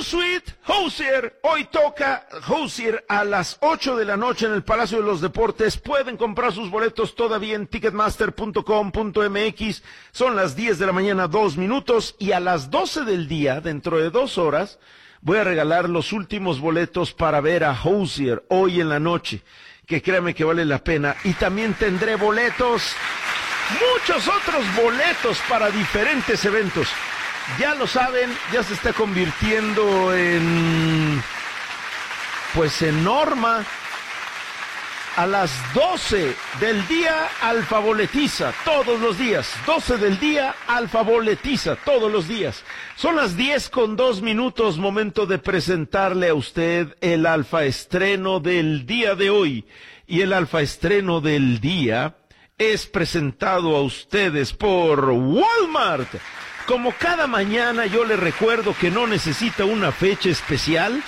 Too Sweet, Hozier. Hoy toca Hozier a las 8 de la noche en el Palacio de los Deportes. Pueden comprar sus boletos todavía en ticketmaster.com.mx. Son las 10 de la mañana, 2 minutos. Y a las 12 del día, dentro de 2 horas, voy a regalar los últimos boletos para ver a Hozier hoy en la noche, que créame que vale la pena. Y también tendré boletos, muchos otros boletos para diferentes eventos. Ya lo saben, ya se está convirtiendo en norma. A las 12 del día, Alfa Boletiza, todos los días. 12 del día, Alfa Boletiza, todos los días. Son las 10:02, momento de presentarle a usted el Alfa Estreno del día de hoy. Y el Alfa Estreno del día es presentado a ustedes por Walmart. Como cada mañana yo le recuerdo que no necesita una fecha especial